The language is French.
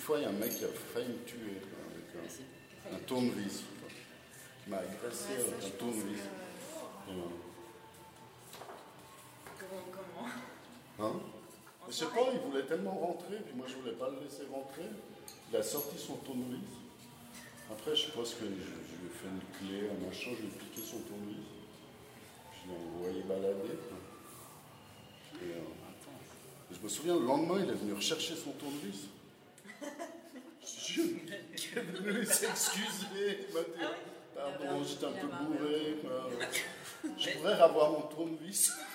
fois, il y a un mec qui a failli me tuer avec un tournevis. Il m'a agressé avec un tournevis. Comment Hein? Je sais pas, il voulait tellement rentrer, puis moi je voulais pas le laisser rentrer. Il a sorti son tournevis. Après, je pense que je lui ai fait une clé, un machin, je lui ai piqué son tournevis. Je l'ai envoyé balader. Et, je me souviens, le lendemain, il est venu rechercher son tournevis. Il est venu s'excuser. Il m'a dit, pardon, j'étais un peu bourré. Je pourrais avoir mon tournevis.